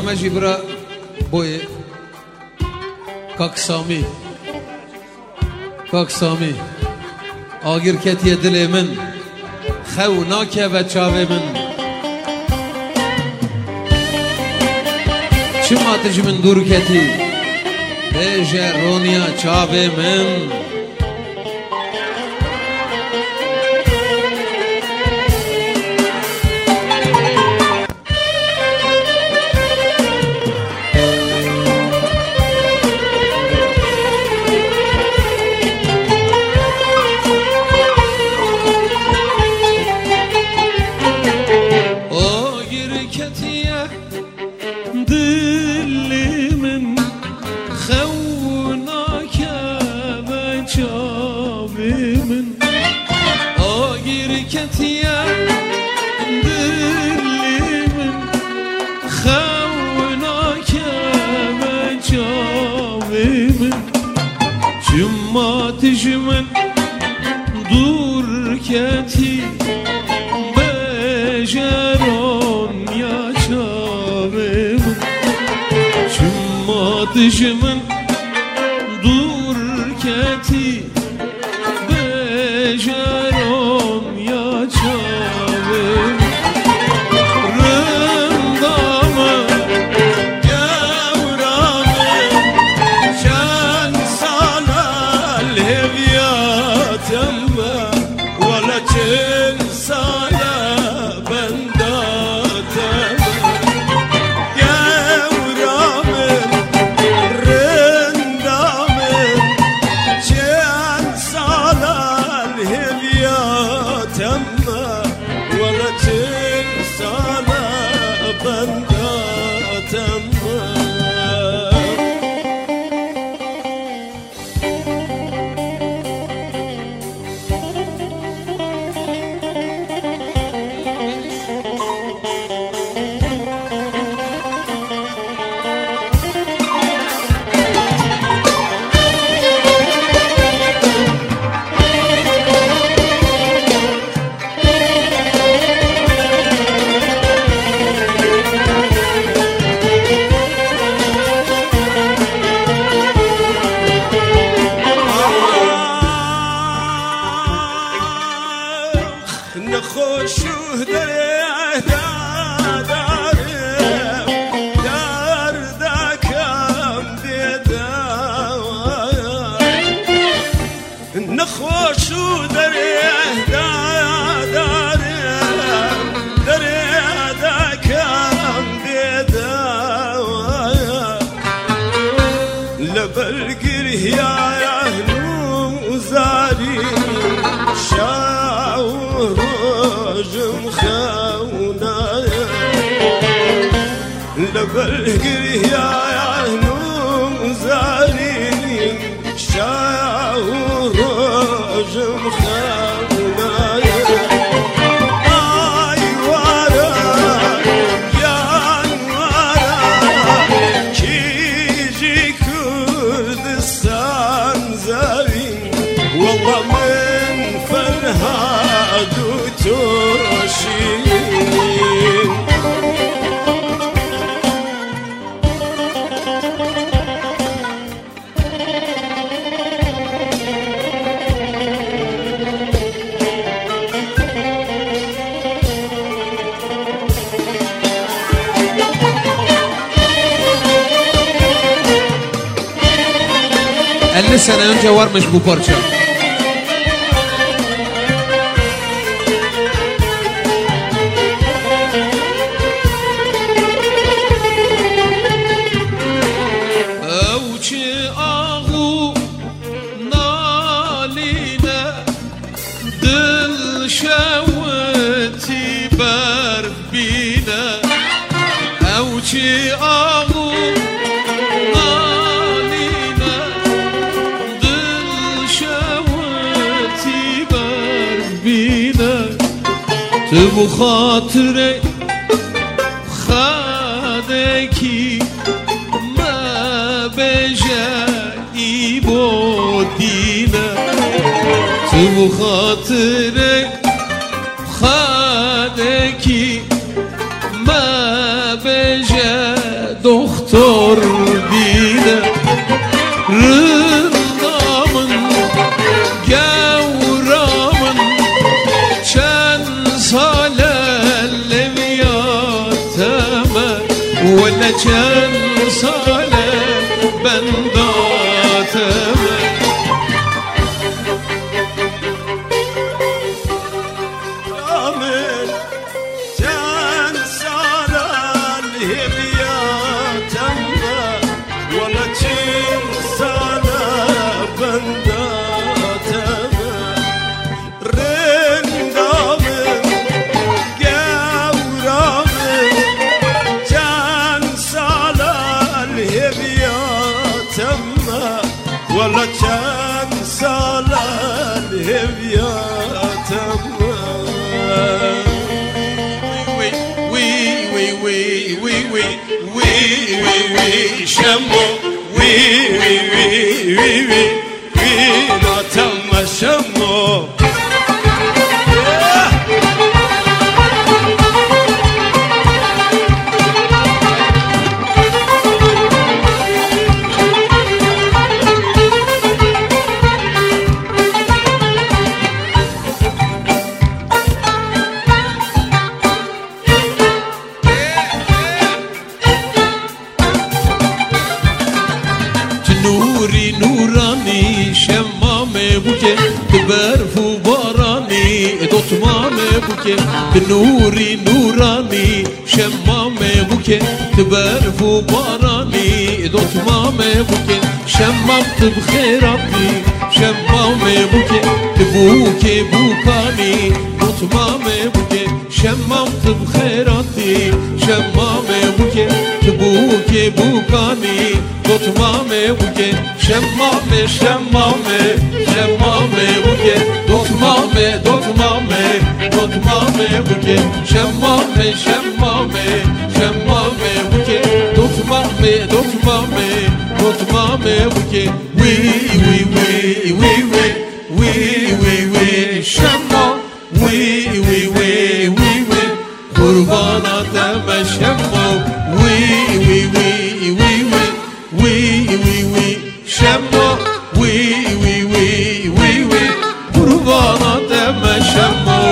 برنامه جبرا بوی کاک سامی آگیر کتی دل من خو ناکه و چاوه من چما تج من دور کتی بیجه رونیا چاوه من من دور کتی بجران یا چاره من چماتش من دور کتی بجران یا چاره لبالقري يا عينوم زارين شاور رجم خونايا اي ورا يا ورا كيجي كردستان زارين والله من فرهاد وتوشين لسه انا önce varmış bu parça. Avçı ahu naline dil şevti berbine avçı ahu bu hatire khadeki ma beje ibodine bu hatire khadeki ma beje والله چند سالن هویاتم وی شمو وی ناتم شمو نوری نورانی شمامه بوکه برف و بارانی دوتمامه بوکه نوری نورانی شمامه بوکه برف و بارانی دوتمامه بوکه شمامت بخیراتی شمامه بوکه بوکه بوکانی دوتمامه بوکه شمامت بخیراتی شمامه بوکه بوکه بوکانی دوتمامه بوکه شمامه شمامه شمامه بوکه دوتمامه بوکه شمامه شمامه بوکه دوتمامه بوکه وی شما وی قرباناتم شما وی شما وی قرباناتم شما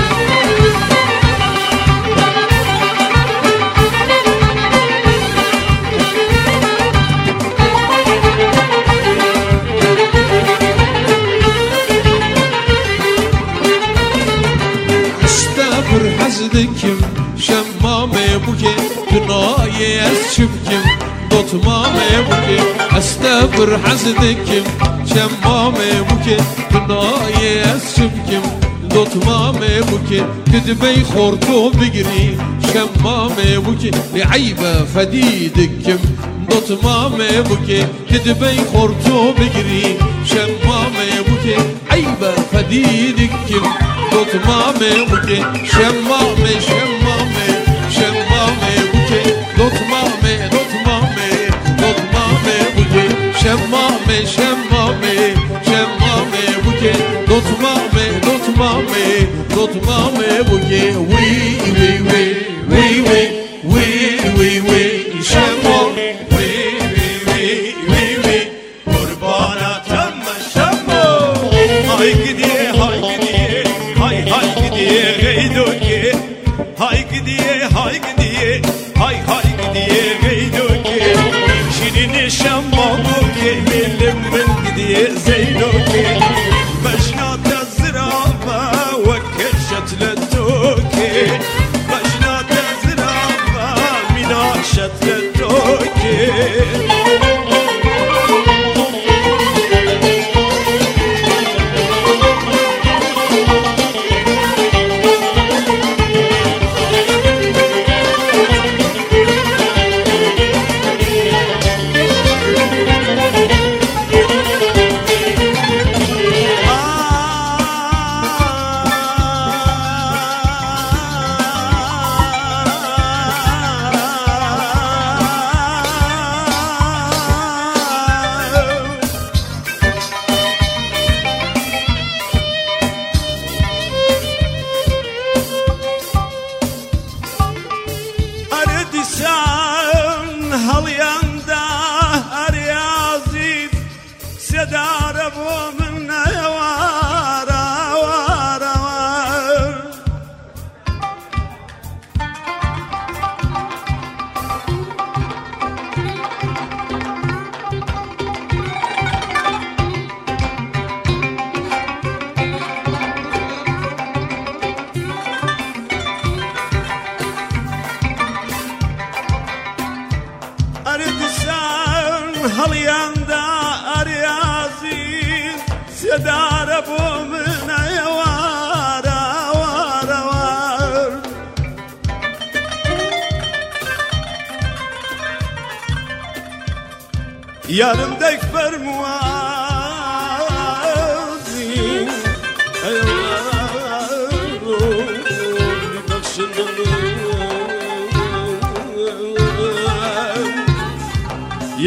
استغفر حزدكم شمامه بوكي دناي اسشبكم دوتمامه بوكي استغفر حزدكم شمامه بوكي دناي اسشبكم دوتمامه بوكي كدبي خورتو بقري شمامه بوكي لعيبه فديدكم دوتمامه بوكي كدبي خورتو بقري شمامه بوكي عيبه فديدكم دوتمامه بوكي شمامه بوكي دوتمامه بوكي شمامه بوكي دوتمامه بوكي وي شمو وي قرباناتم شمو هاي gidiye geydoke hay gidiye geydoke şirin şammamoke milim ben gidiye zeydoke başnata zirafa وكشت للتوكي başnata zirafa minaşet للتوكي هەڵیاندا هەریازیت سێدارە بۆ من نەوارە هەڵیاندا ئەریازیت سێدارە بۆ من نەوارە yarım dek fermuar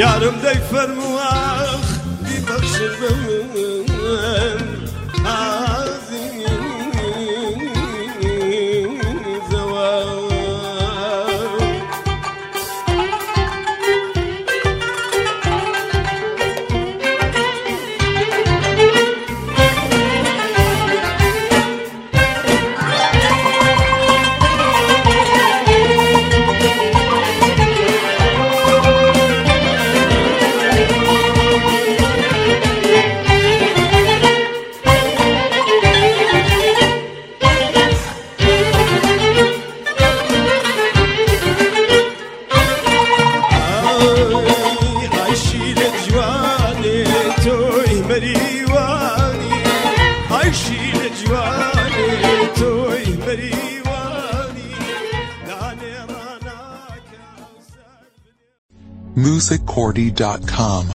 يارم ديك فرمواخ ببخش البمن musiccordy.com